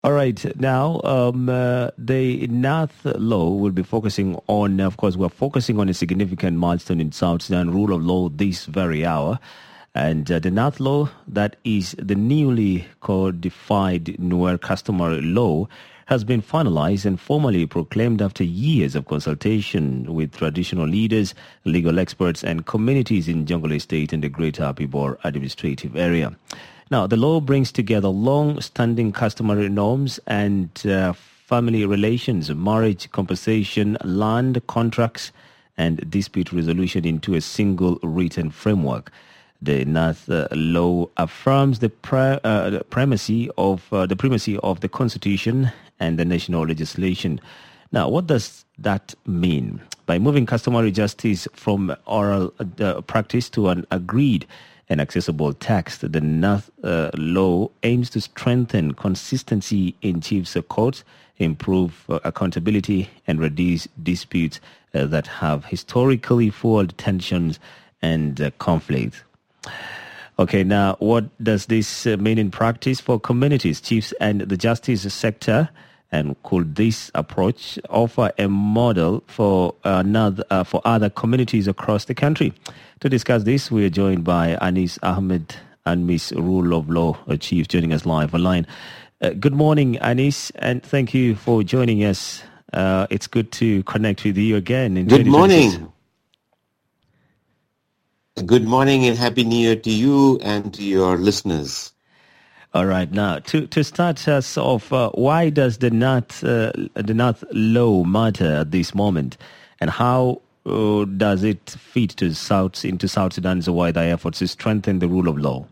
All right. Now, the Nath Law will be focusing on, of course, we're focusing on a significant milestone in South Sudan, rule of law this very hour. And the Nath Law, that is the newly codified Nuer customary law, has been finalized and formally proclaimed after years of consultation with traditional leaders, legal experts, and communities in Jonglei State and the Greater Apibor administrative area. Now, the law brings together long-standing customary norms and family relations, marriage compensation, land contracts, and dispute resolution into a single written framework. The Nath law affirms the primacy of the Constitution and the national legislation. Now, what does that mean? By moving customary justice from oral practice to an agreed and accessible text, the Nath law aims to strengthen consistency in chiefs of courts, improve accountability, and reduce disputes that have historically fueled tensions and conflict. Okay, now what does this mean in practice for communities, chiefs, and the justice sector? And could this approach offer a model for other communities across the country? To discuss this, we are joined by Anis Ahmed and Miss Rule of Law Chief joining us live online. Good morning, Anis, and thank you for joining us. It's good to connect with you again. Good morning. Good morning and Happy New Year to you and to your listeners. All right. Now, to start us off, why does the Nath law matter at this moment, and how does it fit into South Sudan's wider efforts to strengthen the rule of law?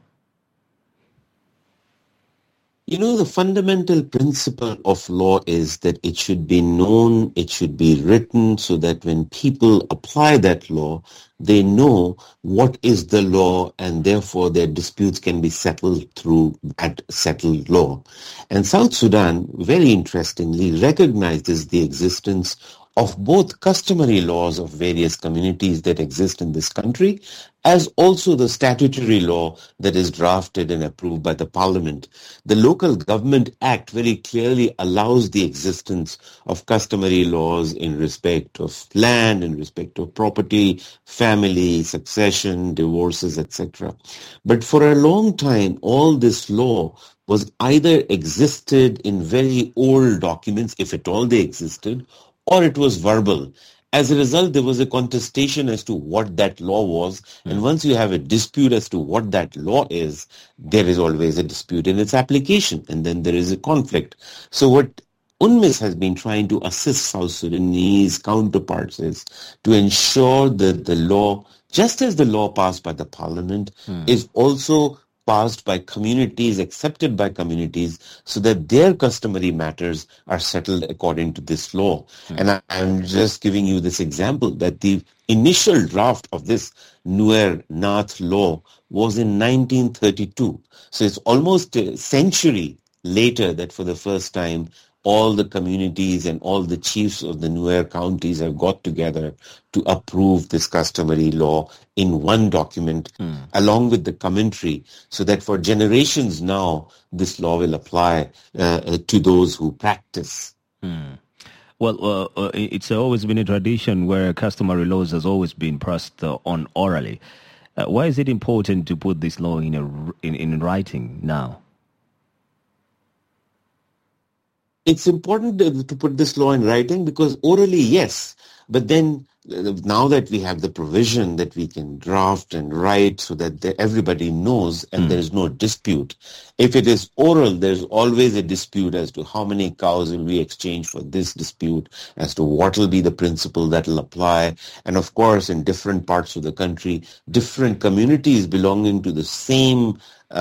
You know, the fundamental principle of law is that it should be known, it should be written so that when people apply that law, they know what is the law and therefore their disputes can be settled through that settled law. And South Sudan, very interestingly, recognizes the existence of both customary laws of various communities that exist in this country, as also the statutory law that is drafted and approved by the parliament. The Local Government Act very clearly allows the existence of customary laws in respect of land, in respect of property, family, succession, divorces, etc. But for a long time, all this law was either existed in very old documents, if at all they existed, or it was verbal. As a result, there was a contestation as to what that law was. And once you have a dispute as to what that law is, there is always a dispute in its application. And then there is a conflict. So what UNMISS has been trying to assist South Sudanese counterparts is to ensure that the law, just as the law passed by the parliament, is also passed by communities, accepted by communities, so that their customary matters are settled according to this law. And I'm just giving you this example that the initial draft of this Nuer Nath law was in 1932. So it's almost a century later that for the first time all the communities and all the chiefs of the Nuer counties have got together to approve this customary law in one document along with the commentary, so that for generations now this law will apply to those who practice. Well, it's always been a tradition where customary laws has always been passed on orally. Why is it important to put this law in writing now? It's important to put this law in writing because orally, yes, but then now that we have the provision that we can draft and write so that everybody knows and there is no dispute. If it is oral, there's always a dispute as to how many cows will we exchange for this dispute, as to what will be the principle that will apply. And of course, in different parts of the country, different communities belonging to the same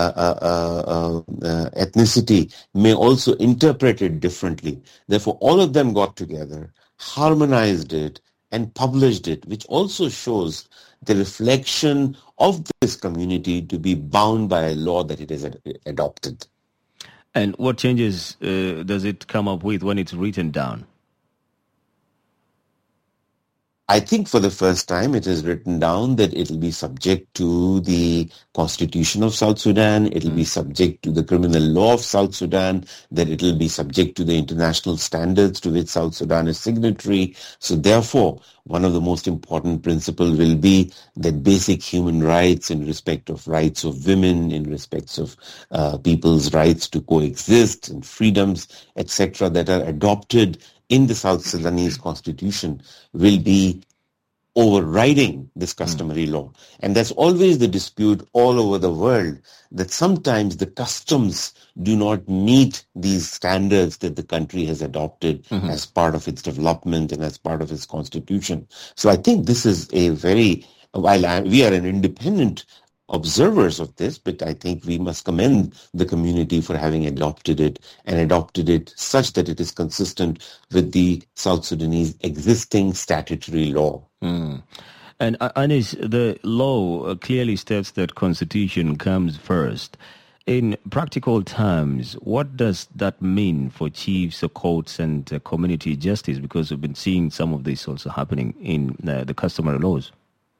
ethnicity may also interpret it differently. Therefore, all of them got together, harmonized it, and published it, which also shows the reflection of this community to be bound by a law that it has adopted. And what changes does it come up with when it's written down? I think for the first time it is written down that it will be subject to the Constitution of South Sudan, it will be subject to the criminal law of South Sudan, that it will be subject to the international standards to which South Sudan is signatory. So therefore, one of the most important principles will be that basic human rights in respect of rights of women, in respect of people's rights to coexist and freedoms, etc., that are adopted in the South Sudanese constitution will be overriding this customary law. And that's always the dispute all over the world, that sometimes the customs do not meet these standards that the country has adopted as part of its development and as part of its constitution. So I think this is a very, while we are an independent observers of this, but I think we must commend the community for having adopted it and adopted it such that it is consistent with the South Sudanese existing statutory law. And Anis, the law clearly states that constitution comes first. In practical terms, what does that mean for chiefs, courts, and community justice? Because we've been seeing some of this also happening in the customary laws.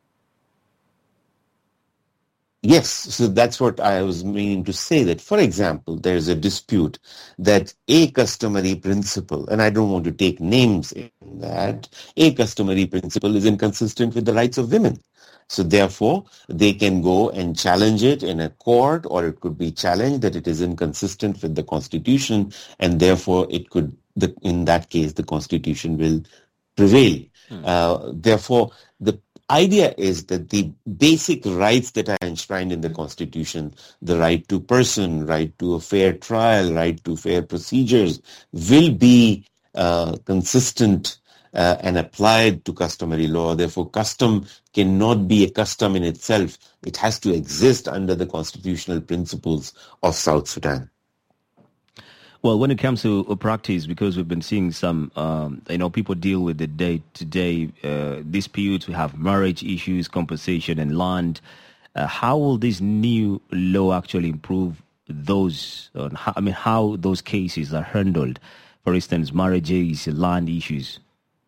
Yes, so that's what I was meaning to say, that, for example, there's a dispute that a customary principle, and I don't want to take names in that, a customary principle is inconsistent with the rights of women. So therefore, they can go and challenge it in a court, or it could be challenged that it is inconsistent with the Constitution, and therefore it could, in that case, the Constitution will prevail. Therefore, the idea is that the basic rights that are enshrined in the Constitution, the right to person, right to a fair trial, right to fair procedures, will be consistent and applied to customary law. Therefore, custom cannot be a custom in itself. It has to exist under the constitutional principles of South Sudan. Well, when it comes to practice, because we've been seeing some, people deal with the day-to-day disputes. We have marriage issues, compensation, and land. How will this new law actually improve those? How those cases are handled? For instance, marriages, land issues.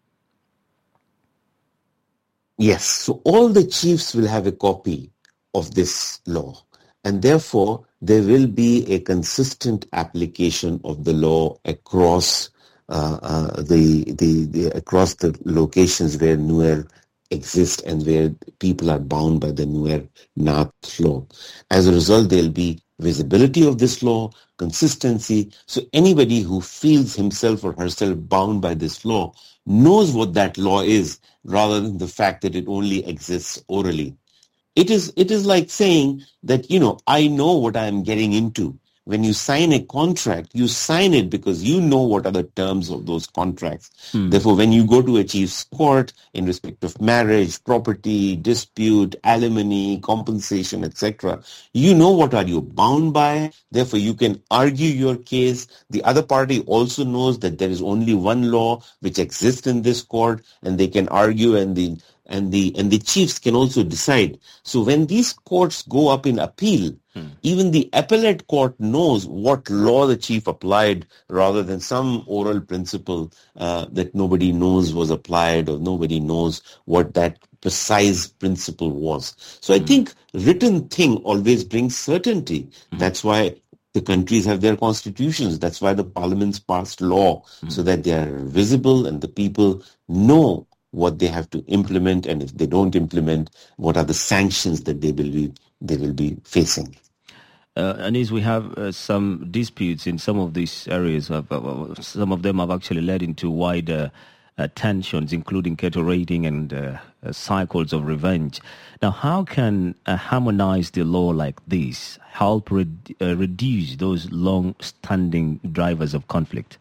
Yes, so all the chiefs will have a copy of this law, and therefore there will be a consistent application of the law across across the locations where Nuer exist and where people are bound by the Nuer Nath law. As a result, there will be visibility of this law, consistency. So anybody who feels himself or herself bound by this law knows what that law is, rather than the fact that it only exists orally. It is like saying that, I know what I am getting into. When you sign a contract, you sign it because you know what are the terms of those contracts. Therefore, when you go to a chief's court in respect of marriage, property, dispute, alimony, compensation, etc., you know what are you bound by. Therefore, you can argue your case. The other party also knows that there is only one law which exists in this court, and they can argue, and the chiefs can also decide. So when these courts go up in appeal, even the appellate court knows what law the chief applied, rather than some oral principle that nobody knows was applied, or nobody knows what that precise principle was. So I think written thing always brings certainty. That's why the countries have their constitutions. That's why the parliaments passed law, so that they are visible and the people know what they have to implement, and if they don't implement, what are the sanctions that they will be facing. Anis, we have some disputes in some of these areas. Some of them have actually led into wider tensions, including cattle raiding and cycles of revenge. Now, how can harmonize the law like this help reduce those long-standing drivers of conflict?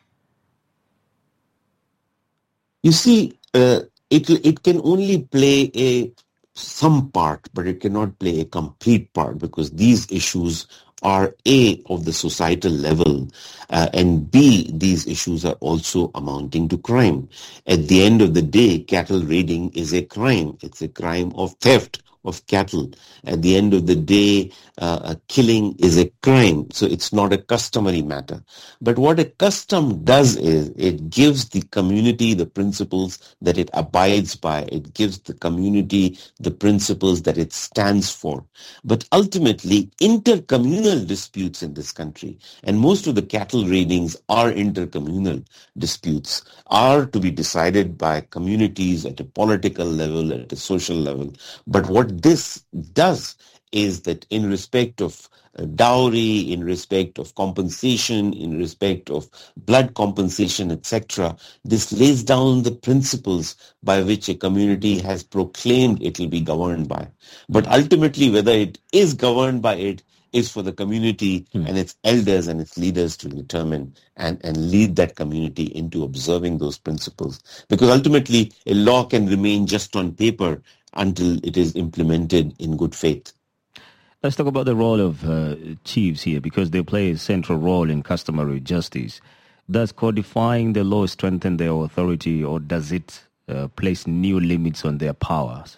You see, it can only play some part, but it cannot play a complete part, because these issues are A, of the societal level, and B, these issues are also amounting to crime. At the end of the day, cattle raiding is a crime. It's a crime of theft of cattle. At the end of the day, killing is a crime, so it's not a customary matter. But what a custom does is it gives the community the principles that it abides by. It gives the community the principles that it stands for. But ultimately, intercommunal disputes in this country, and most of the cattle raidings are intercommunal disputes, are to be decided by communities at a political level, at a social level. But what this does is that in respect of dowry, in respect of compensation, in respect of blood compensation, etc., this lays down the principles by which a community has proclaimed it will be governed by. But ultimately, whether it is governed by it is for the community and its elders and its leaders to determine and lead that community into observing those principles. Because ultimately, a law can remain just on paper until it is implemented in good faith. Let's talk about the role of chiefs here, because they play a central role in customary justice. Does codifying the law strengthen their authority, or does it place new limits on their powers?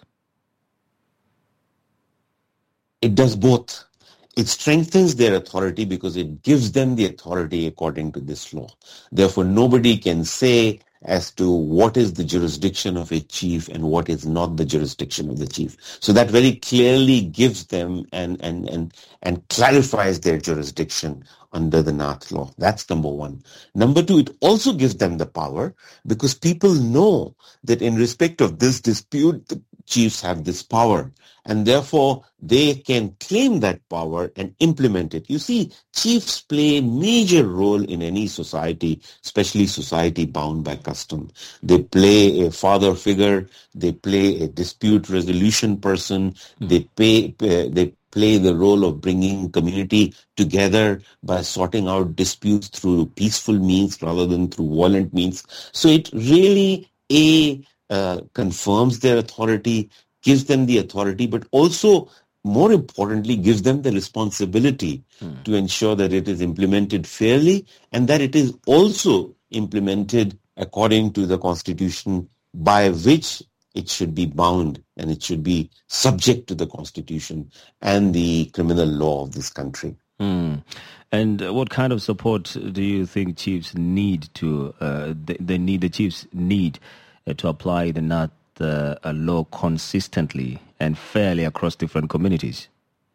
It does both. It strengthens their authority because it gives them the authority according to this law. Therefore, nobody can say as to what is the jurisdiction of a chief and what is not the jurisdiction of the chief. So that very clearly gives them and clarifies their jurisdiction under the Nath law. That's number one. Number two, it also gives them the power because people know that in respect of this dispute, the chiefs have this power, and therefore they can claim that power and implement it. You see, chiefs play a major role in any society, especially society bound by custom. They play a father figure, they play a dispute resolution person, they play the role of bringing community together by sorting out disputes through peaceful means rather than through violent means. So it really confirms their authority, gives them the authority, but also, more importantly, gives them the responsibility to ensure that it is implemented fairly and that it is also implemented according to the Constitution by which it should be bound, and it should be subject to the Constitution and the criminal law of this country. And what kind of support do you think chiefs need to the chiefs need to apply the Nath law consistently and fairly across different communities?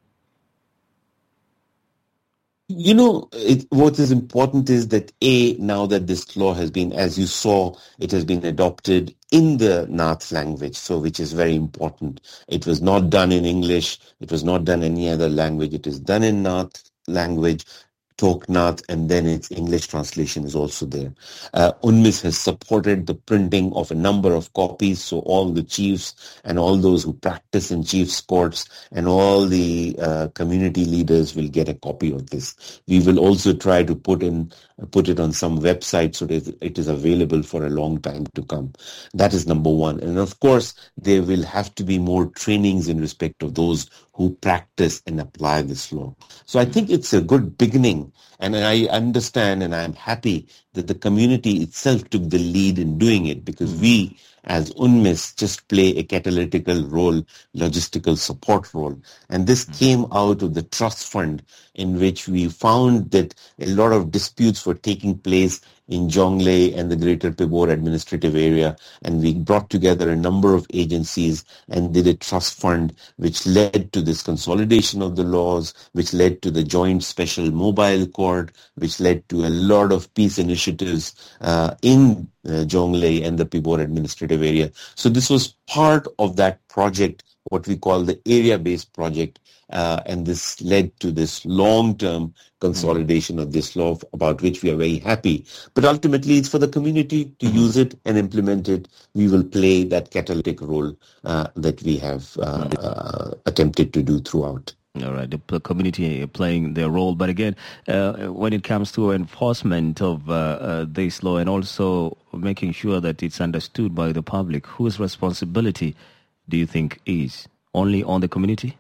You know, what is important is that now that this law has been, as you saw, it has been adopted in the Nath language, so which is very important. It was not done in English, it was not done in any other language, it is done in Nath language, Toknath, and then its English translation is also there. UNMIS has supported the printing of a number of copies, so all the chiefs and all those who practice in chiefs' courts and all the community leaders will get a copy of this. We will also try to put it on some website so that it is available for a long time to come. That is number one. And of course, there will have to be more trainings in respect of those who practice and apply this law. So I think it's a good beginning, and I understand and I'm happy that the community itself took the lead in doing it, because we as UNMIS just play a catalytical role, logistical support role. And this came out of the trust fund, in which we found that a lot of disputes were taking place in Jonglei and the Greater Pibor administrative area, and we brought together a number of agencies and did a trust fund which led to this consolidation of the laws, which led to the joint special mobile court, which led to a lot of peace initiatives in Jonglei and the Pibor administrative area. So this was part of that project, what we call the area-based project, and this led to this long-term consolidation of this law, about which we are very happy. But ultimately, it's for the community to use it and implement it. We will play that catalytic role that we have attempted to do throughout. All right, the community playing their role. But again, when it comes to enforcement of this law and also making sure that it's understood by the public, whose responsibility do you think is? Only on the community?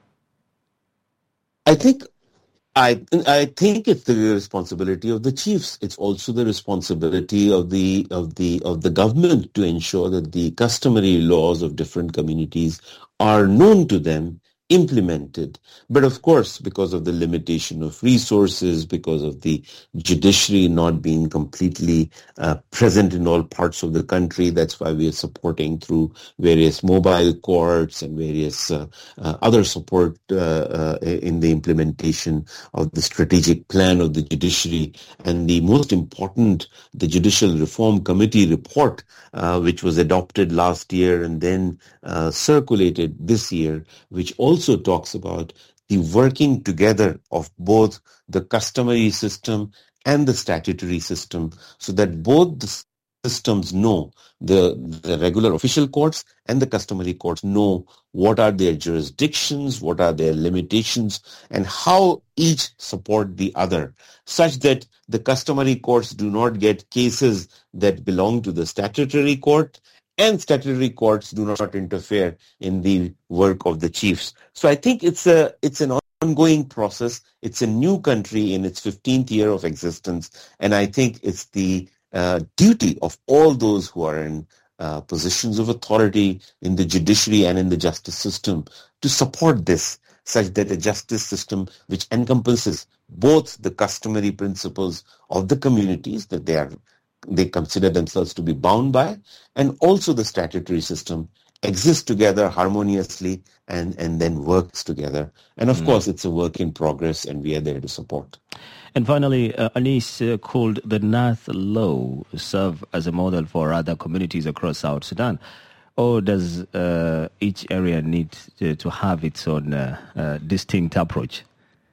I think it's the responsibility of the chiefs. It's also the responsibility of the government to ensure that the customary laws of different communities are known to them implemented. But of course, because of the limitation of resources, because of the judiciary not being completely present in all parts of the country, that's why we are supporting through various mobile courts and various other support in the implementation of the strategic plan of the judiciary. And the most important, the Judicial Reform Committee report, which was adopted last year and then circulated this year, which also talks about the working together of both the customary system and the statutory system, so that both the systems know, the regular official courts and the customary courts know what are their jurisdictions, what are their limitations, and how each support the other, such that the customary courts do not get cases that belong to the statutory court, and statutory courts do not interfere in the work of the chiefs. So I think it's an ongoing process. It's a new country in its 15th year of existence, and I think it's the duty of all those who are in positions of authority in the judiciary and in the justice system to support this, such that a justice system which encompasses both the customary principles of the communities that they consider themselves to be bound by, and also the statutory system exists together harmoniously and then works together. And of course, it's a work in progress, and we are there to support. And finally, Anis, could the Nath Law serve as a model for other communities across South Sudan? Or does each area need to have its own distinct approach?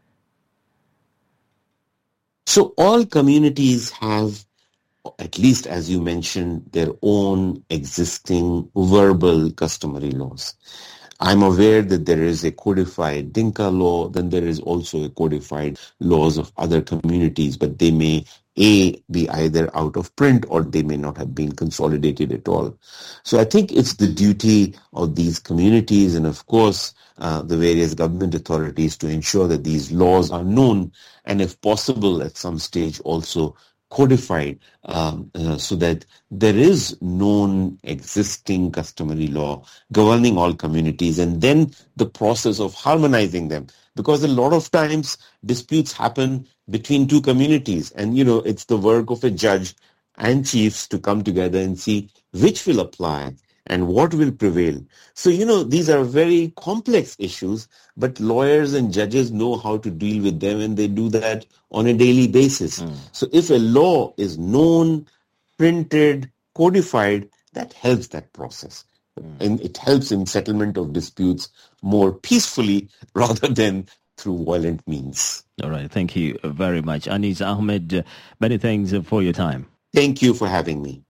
So all communities have, at least as you mentioned, their own existing verbal customary laws. I'm aware that there is a codified Dinka law, then there is also a codified laws of other communities, but they may be either out of print or they may not have been consolidated at all. So I think it's the duty of these communities and of course the various government authorities to ensure that these laws are known and if possible at some stage also codified so that there is known existing customary law governing all communities, and then the process of harmonizing them, because a lot of times disputes happen between two communities, and it's the work of a judge and chiefs to come together and see which will apply and what will prevail. So, these are very complex issues, but lawyers and judges know how to deal with them, and they do that on a daily basis. So if a law is known, printed, codified, that helps that process. And it helps in settlement of disputes more peacefully rather than through violent means. All right. Thank you very much. Anis Ahmed, many thanks for your time. Thank you for having me.